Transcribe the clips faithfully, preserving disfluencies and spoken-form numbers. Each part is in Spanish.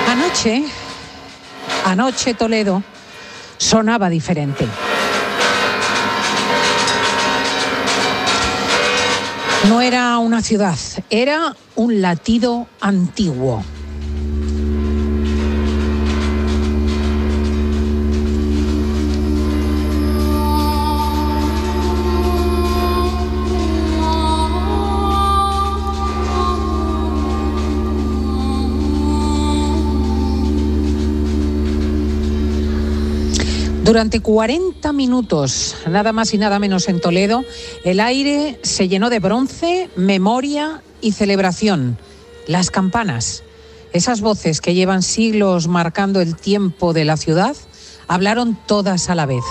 Anoche, anoche Toledo sonaba diferente. No era una ciudad, era un latido antiguo. Durante cuarenta minutos, nada más y nada menos en Toledo, el aire se llenó de bronce, memoria y celebración. Las campanas, esas voces que llevan siglos marcando el tiempo de la ciudad, hablaron todas a la vez.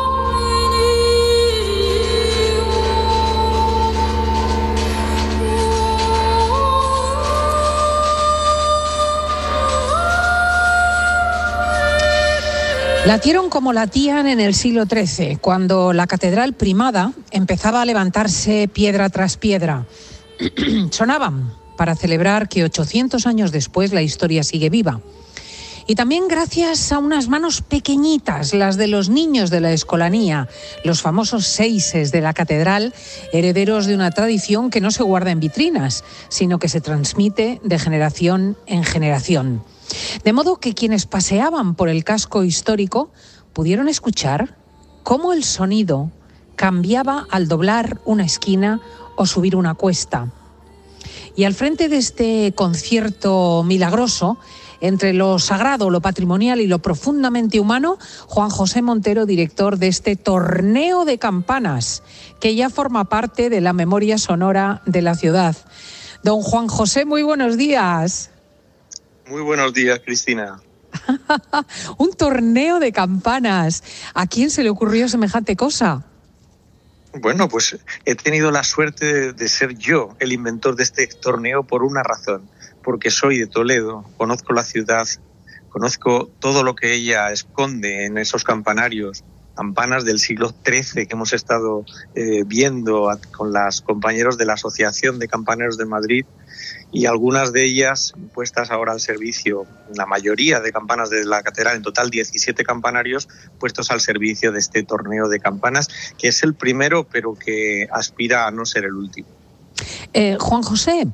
Latieron como latían en el siglo trece, cuando la catedral primada empezaba a levantarse piedra tras piedra. Sonaban para celebrar que ochocientos años después la historia sigue viva. Y también gracias a unas manos pequeñitas, las de los niños de la escolanía, los famosos seises de la catedral, herederos de una tradición que no se guarda en vitrinas, sino que se transmite de generación en generación. De modo que quienes paseaban por el casco histórico pudieron escuchar cómo el sonido cambiaba al doblar una esquina o subir una cuesta. Y al frente de este concierto milagroso, entre lo sagrado, lo patrimonial y lo profundamente humano, Juan José Montero, director de este torneo de campanas, que ya forma parte de la memoria sonora de la ciudad. Don Juan José, muy buenos días. Muy buenos días, Cristina. Un torneo de campanas. ¿A quién se le ocurrió semejante cosa? Bueno, pues he tenido la suerte de, de ser yo el inventor de este torneo por una razón. Porque soy de Toledo, conozco la ciudad, conozco todo lo que ella esconde en esos campanarios, campanas del siglo trece que hemos estado eh, viendo a, con los compañeros de la Asociación de Campaneros de Madrid, y algunas de ellas puestas ahora al servicio, la mayoría de campanas de la catedral, en total diecisiete campanarios puestos al servicio de este torneo de campanas, que es el primero, pero que aspira a no ser el último. Eh, Juan José,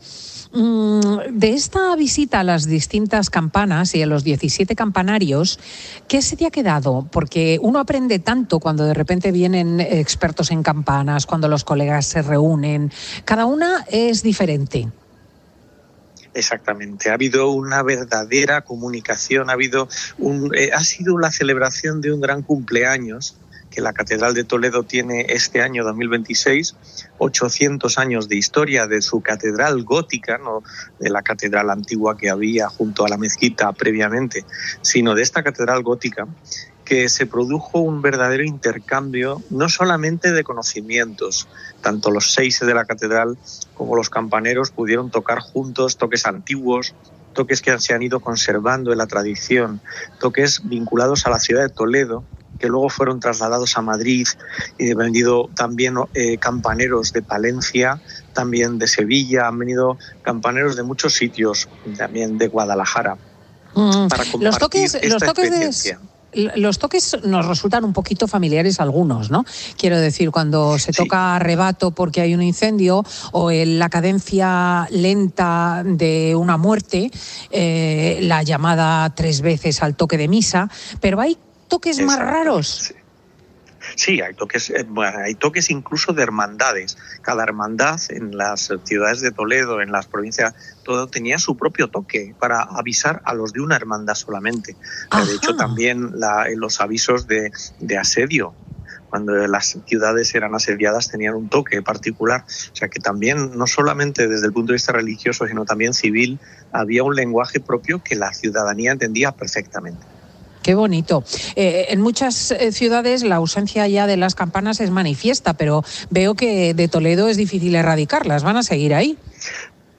de esta visita a las distintas campanas y a los diecisiete campanarios, ¿qué se te ha quedado? Porque uno aprende tanto cuando de repente vienen expertos en campanas, cuando los colegas se reúnen. Cada una es diferente. Exactamente, ha habido una verdadera comunicación, ha habido un, eh, ha sido la celebración de un gran cumpleaños que la Catedral de Toledo tiene este año dos mil veintiséis, ochocientos años de historia de su catedral gótica, no de la catedral antigua que había junto a la mezquita previamente, sino de esta catedral gótica, que se produjo un verdadero intercambio, no solamente de conocimientos, tanto los seises de la catedral como los campaneros pudieron tocar juntos toques antiguos, toques que se han ido conservando en la tradición, toques vinculados a la ciudad de Toledo, que luego fueron trasladados a Madrid, y han venido también eh, campaneros de Palencia, también de Sevilla, han venido campaneros de muchos sitios, también de Guadalajara, mm, para compartir los toques, esta los toques experiencia. De... Los toques nos resultan un poquito familiares algunos, ¿no? Quiero decir, cuando se toca sí. rebato porque hay un incendio, o en la cadencia lenta de una muerte, eh, la llamada tres veces al toque de misa, pero hay toques más raros. Sí. Sí, hay toques, eh, bueno, hay toques incluso de hermandades. Cada hermandad en las ciudades de Toledo, en las provincias, todo tenía su propio toque para avisar a los de una hermandad solamente. Ajá. De hecho, también la, los avisos de, de asedio, cuando las ciudades eran asediadas, tenían un toque particular. O sea que también, no solamente desde el punto de vista religioso, sino también civil, había un lenguaje propio que la ciudadanía entendía perfectamente. Qué bonito. Eh, en muchas eh, ciudades la ausencia ya de las campanas es manifiesta, pero veo que de Toledo es difícil erradicarlas. ¿Van a seguir ahí?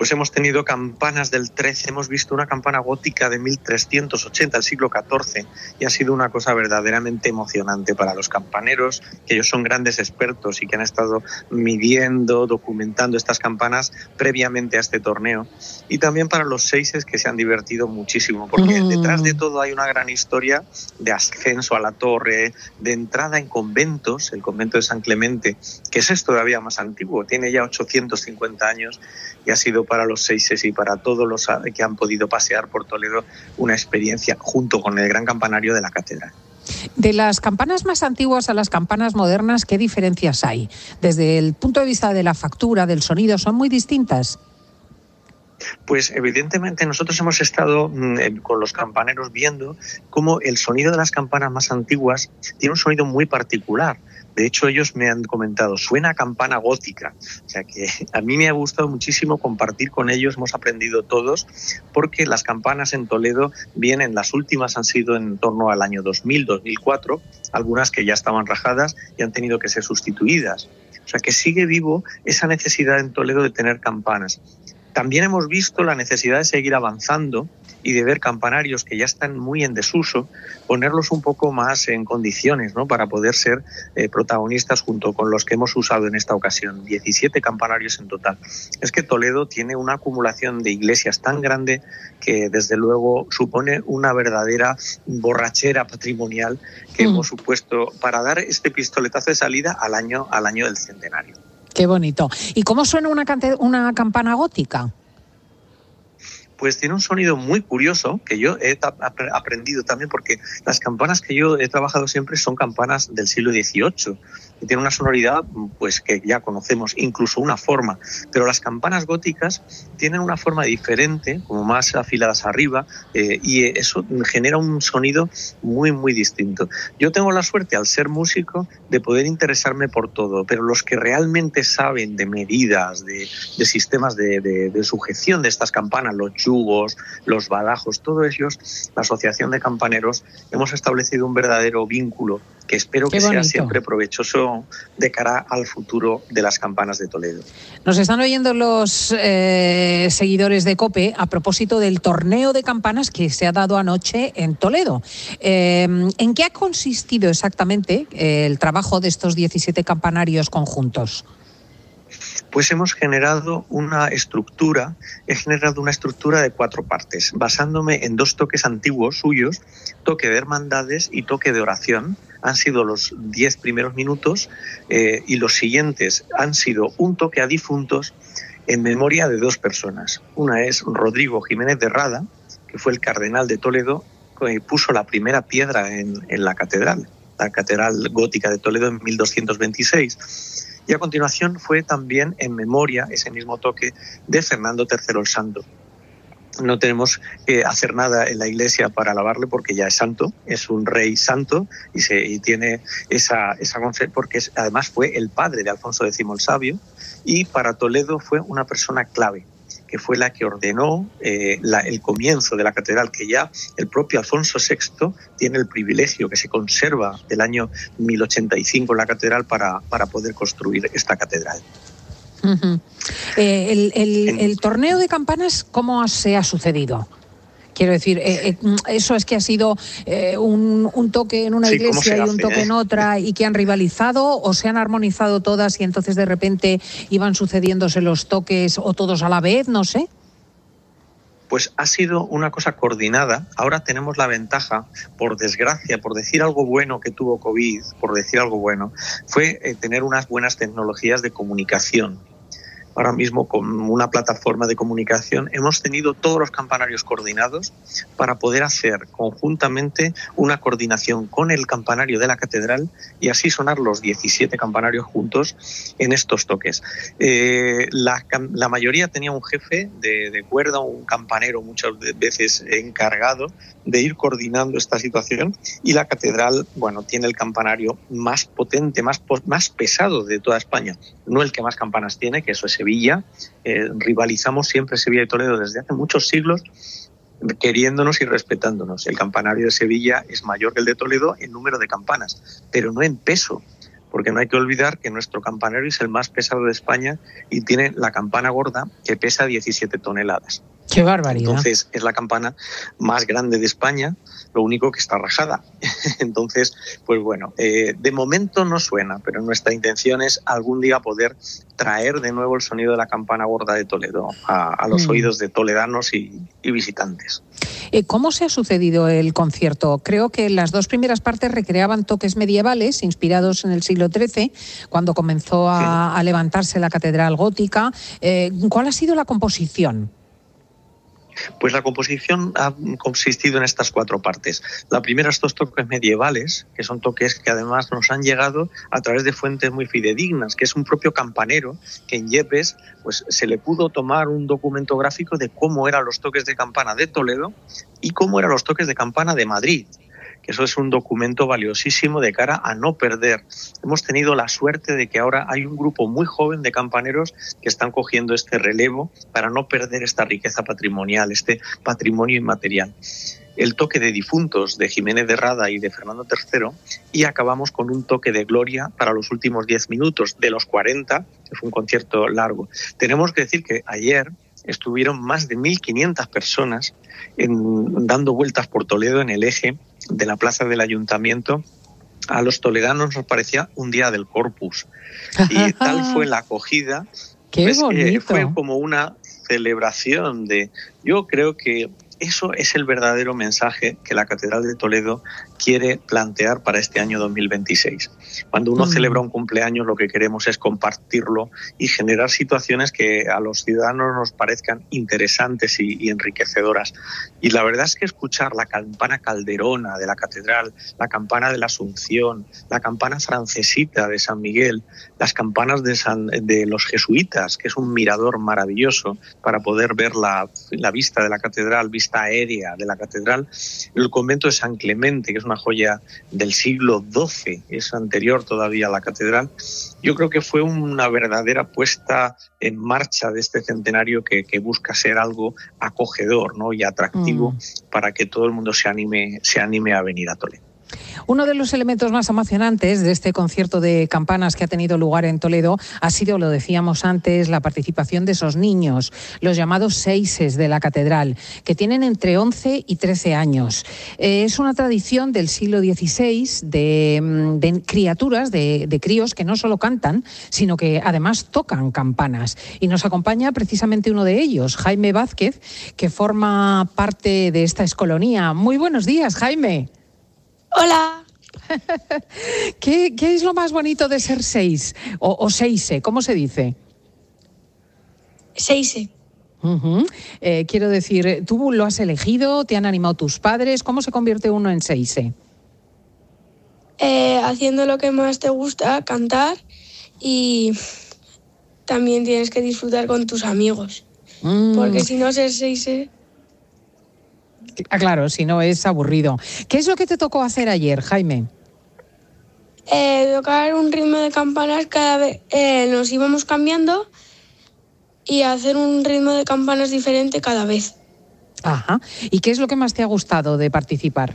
Pues hemos tenido campanas del trece, hemos visto una campana gótica de mil trescientos ochenta, del siglo catorce, y ha sido una cosa verdaderamente emocionante para los campaneros, que ellos son grandes expertos y que han estado midiendo, documentando estas campanas previamente a este torneo, y también para los seises, que se han divertido muchísimo, porque mm. detrás de todo hay una gran historia de ascenso a la torre, de entrada en conventos, el convento de San Clemente, que ese es todavía más antiguo, tiene ya ochocientos cincuenta años, y ha sido para los seises y para todos los que han podido pasear por Toledo una experiencia junto con el gran campanario de la catedral. De las campanas más antiguas a las campanas modernas, ¿qué diferencias hay? Desde el punto de vista de la factura, del sonido, ¿son muy distintas? Pues evidentemente nosotros hemos estado mmm, con los campaneros viendo cómo el sonido de las campanas más antiguas tiene un sonido muy particular. De hecho, ellos me han comentado, suena a campana gótica. O sea que a mí me ha gustado muchísimo compartir con ellos, hemos aprendido todos, porque las campanas en Toledo vienen, las últimas han sido en torno al año dos mil, dos mil cuatro, algunas que ya estaban rajadas y han tenido que ser sustituidas. O sea que sigue vivo esa necesidad en Toledo de tener campanas. También hemos visto la necesidad de seguir avanzando y de ver campanarios que ya están muy en desuso, ponerlos un poco más en condiciones, ¿no?, para poder ser eh, protagonistas junto con los que hemos usado en esta ocasión, diecisiete campanarios en total. Es que Toledo tiene una acumulación de iglesias tan grande que desde luego supone una verdadera borrachera patrimonial que mm. hemos supuesto para dar este pistoletazo de salida al año, al año del centenario. Qué bonito. ¿Y cómo suena una, cante- una campana gótica? Pues tiene un sonido muy curioso que yo he ta- aprendido también, porque las campanas que yo he trabajado siempre son campanas del siglo dieciocho y tienen una sonoridad pues que ya conocemos, incluso una forma, pero las campanas góticas tienen una forma diferente, como más afiladas arriba, eh, y eso genera un sonido muy muy distinto. Yo tengo la suerte, al ser músico, de poder interesarme por todo, pero los que realmente saben de medidas, de, de sistemas de, de, de sujeción de estas campanas, los yugos, los badajos, todos ellos, la Asociación de Campaneros, hemos establecido un verdadero vínculo que espero que sea siempre provechoso de cara al futuro de las campanas de Toledo. Nos están oyendo los eh, seguidores de COPE a propósito del torneo de campanas que se ha dado anoche en Toledo. Eh, ¿En qué ha consistido exactamente el trabajo de estos diecisiete campanarios conjuntos? Pues hemos generado una estructura, he generado una estructura de cuatro partes, basándome en dos toques antiguos suyos, toque de hermandades y toque de oración. Han sido los diez primeros minutos eh, y los siguientes han sido un toque a difuntos en memoria de dos personas. Una es Rodrigo Jiménez de Rada, que fue el cardenal de Toledo, que puso la primera piedra en, en la catedral, la catedral gótica de Toledo en mil doscientos veintiséis. Y a continuación fue también en memoria, ese mismo toque, de Fernando tercero el Santo. No tenemos que hacer nada en la iglesia para alabarle porque ya es santo, es un rey santo y, se, y tiene esa, esa porque es, además fue el padre de Alfonso décimo el Sabio, y para Toledo fue una persona clave, que fue la que ordenó eh, la, el comienzo de la catedral, que ya el propio Alfonso sexto tiene el privilegio que se conserva del año mil ochenta y cinco en la catedral para, para poder construir esta catedral. Uh-huh. Eh, el, el, en, el torneo de campanas, ¿cómo se ha sucedido? Quiero decir, eh, eh, eso es que ha sido eh, un, un toque en una sí, iglesia y un hace, toque eh? en otra y que han rivalizado, o se han armonizado todas y entonces de repente iban sucediéndose los toques o todos a la vez, no sé. Pues ha sido una cosa coordinada. Ahora tenemos la ventaja, por desgracia, por decir algo bueno que tuvo COVID, por decir algo bueno, fue eh, tener unas buenas tecnologías de comunicación. Ahora mismo, con una plataforma de comunicación, hemos tenido todos los campanarios coordinados para poder hacer conjuntamente una coordinación con el campanario de la catedral y así sonar los diecisiete campanarios juntos en estos toques. Eh, la, la mayoría tenía un jefe de, de cuerda, un campanero muchas veces encargado de ir coordinando esta situación, y la catedral, bueno, tiene el campanario más potente, más, más pesado de toda España. No el que más campanas tiene, que eso es Sevilla. Eh, rivalizamos siempre Sevilla y Toledo desde hace muchos siglos, queriéndonos y respetándonos. El campanario de Sevilla es mayor que el de Toledo en número de campanas, pero no en peso, porque no hay que olvidar que nuestro campanario es el más pesado de España y tiene la campana gorda que pesa diecisiete toneladas. ¡Qué barbaridad! Entonces es la campana más grande de España, lo único que está rajada. Entonces, pues bueno, eh, de momento no suena, pero nuestra intención es algún día poder traer de nuevo el sonido de la campana gorda de Toledo a, a los mm. oídos de toledanos y, y visitantes. ¿Cómo se ha sucedido el concierto? Creo que las dos primeras partes recreaban toques medievales inspirados en el siglo trece, cuando comenzó a, sí. a levantarse la catedral gótica. Eh, ¿Cuál ha sido la composición? Pues la composición ha consistido en estas cuatro partes. La primera, estos toques medievales, que son toques que además nos han llegado a través de fuentes muy fidedignas, que es un propio campanero que en Yepes pues, se le pudo tomar un documento gráfico de cómo eran los toques de campana de Toledo y cómo eran los toques de campana de Madrid, que eso es un documento valiosísimo de cara a no perder. Hemos tenido la suerte de que ahora hay un grupo muy joven de campaneros que están cogiendo este relevo para no perder esta riqueza patrimonial, este patrimonio inmaterial. El toque de difuntos de Jiménez de Rada y de Fernando tercero, y acabamos con un toque de gloria para los últimos diez minutos de los cuarenta, que fue un concierto largo. Tenemos que decir que ayer estuvieron más de mil quinientas personas en, dando vueltas por Toledo en el eje de la plaza del Ayuntamiento. A los toledanos nos parecía un día del Corpus. Y tal fue la acogida. ¡Qué pues, bonito! Eh, fue como una celebración de... Yo creo que eso es el verdadero mensaje que la Catedral de Toledo quiere plantear para este año dos mil veintiséis. Cuando uno mm. celebra un cumpleaños, lo que queremos es compartirlo y generar situaciones que a los ciudadanos nos parezcan interesantes y, y enriquecedoras. Y la verdad es que escuchar la campana calderona de la catedral, la campana de la Asunción, la campana francesita de San Miguel, las campanas de, San, de los jesuitas, que es un mirador maravilloso para poder ver la, la vista de la catedral, vista aérea de la catedral, el convento de San Clemente, que es una joya del siglo doce, es anterior todavía a la catedral. Yo creo que fue una verdadera puesta en marcha de este centenario que, que busca ser algo acogedor, ¿no? y atractivo mm. para que todo el mundo se anime, se anime a venir a Toledo. Uno de los elementos más emocionantes de este concierto de campanas que ha tenido lugar en Toledo ha sido, lo decíamos antes, la participación de esos niños, los llamados seises de la catedral, que tienen entre once y trece años. Eh, es una tradición del siglo dieciséis de, de criaturas, de, de críos que no solo cantan, sino que además tocan campanas. Y nos acompaña precisamente uno de ellos, Jaime Vázquez, que forma parte de esta escolonía. Muy buenos días, Jaime. Hola. ¿Qué, ¿Qué es lo más bonito de ser seis? O, o seise, ¿cómo se dice? Seise. Uh-huh. Eh, quiero decir, ¿tú lo has elegido? ¿Te han animado tus padres? ¿Cómo se convierte uno en seise? Eh, haciendo lo que más te gusta, cantar, y también tienes que disfrutar con tus amigos. Mm. Porque si no, ser seise... Ah, claro, si no es aburrido. ¿Qué es lo que te tocó hacer ayer, Jaime? Eh, tocar un ritmo de campanas cada vez. Eh, nos íbamos cambiando y hacer un ritmo de campanas diferente cada vez. Ajá. ¿Y qué es lo que más te ha gustado de participar?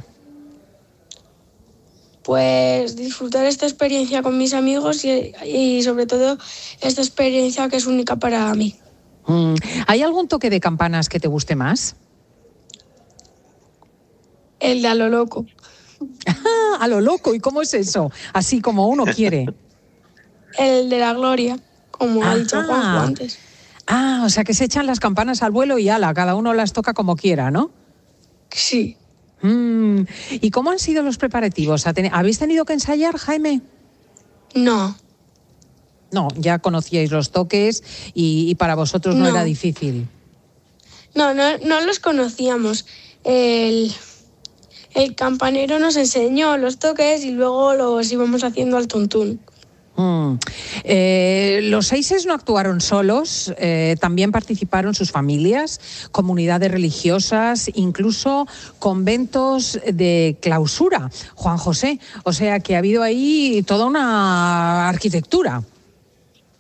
Pues disfrutar esta experiencia con mis amigos y, y sobre todo esta experiencia que es única para mí. Mm. ¿Hay algún toque de campanas que te guste más? El de a lo loco. Ah, a lo loco. ¿Y cómo es eso? Así como uno quiere. El de la gloria, como Ajá. ha dicho Juanjo antes. Ah, o sea que se echan las campanas al vuelo y ala, cada uno las toca como quiera, ¿no? Sí. Mm. ¿Y cómo han sido los preparativos? ¿Habéis tenido que ensayar, Jaime? No. No, ya conocíais los toques y, y para vosotros no, no era difícil. No, no, no los conocíamos. El... El campanero nos enseñó los toques y luego los íbamos haciendo al tuntún. Mm. Eh, los seises no actuaron solos, eh, también participaron sus familias, comunidades religiosas, incluso conventos de clausura, Juan José. O sea que ha habido ahí toda una arquitectura.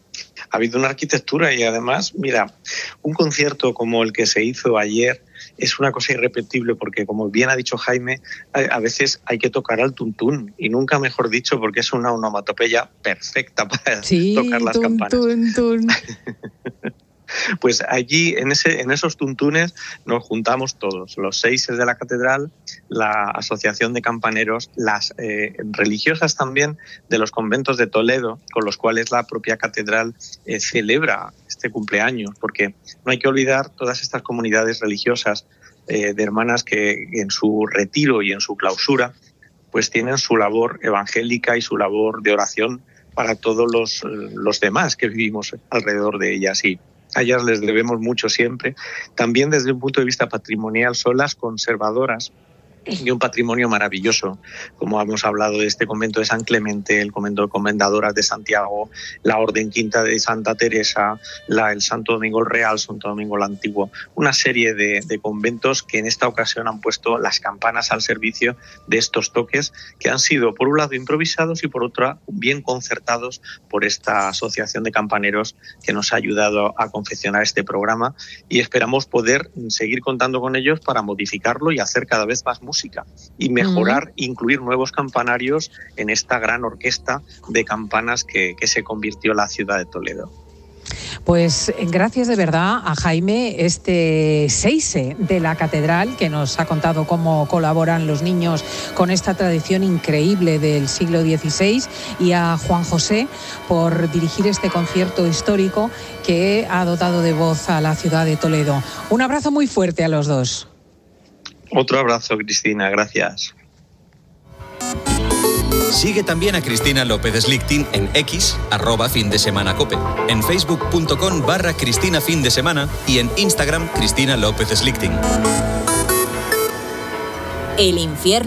ha habido una arquitectura y además, mira, un concierto como el que se hizo ayer es una cosa irrepetible porque, como bien ha dicho Jaime, a veces hay que tocar al tuntún y nunca mejor dicho porque es una onomatopeya perfecta para sí, tocar las tun, campanas. Tun, tun. Pues allí, en, ese, en esos tuntunes, nos juntamos todos, los seises de la catedral, la asociación de campaneros, las eh, religiosas también de los conventos de Toledo, con los cuales la propia catedral eh, celebra este cumpleaños, porque no hay que olvidar todas estas comunidades religiosas eh, de hermanas que en su retiro y en su clausura, pues tienen su labor evangélica y su labor de oración para todos los, los demás que vivimos alrededor de ellas. Y a ellas les debemos mucho siempre. También desde un punto de vista patrimonial son las conservadoras y un patrimonio maravilloso, como hemos hablado de este convento de San Clemente, el convento de Comendadoras de Santiago, la Orden Quinta de Santa Teresa, la, el Santo Domingo el Real, Santo Domingo el Antiguo, una serie de, de conventos que en esta ocasión han puesto las campanas al servicio de estos toques que han sido por un lado improvisados y por otro bien concertados por esta asociación de campaneros que nos ha ayudado a confeccionar este programa, y esperamos poder seguir contando con ellos para modificarlo y hacer cada vez más música y mejorar, uh-huh. incluir nuevos campanarios en esta gran orquesta de campanas que, que se convirtió la ciudad de Toledo. Pues gracias de verdad a Jaime, este seise de la catedral, que nos ha contado cómo colaboran los niños con esta tradición increíble del siglo dieciséis, y a Juan José por dirigir este concierto histórico que ha dotado de voz a la ciudad de Toledo. Un abrazo muy fuerte a los dos. Otro abrazo, Cristina, gracias. Sigue también a Cristina López Slichting en X, arroba fin de semana cope, en facebook.com barra Cristina fin de semana y en Instagram Cristina López Slichting. El infierno.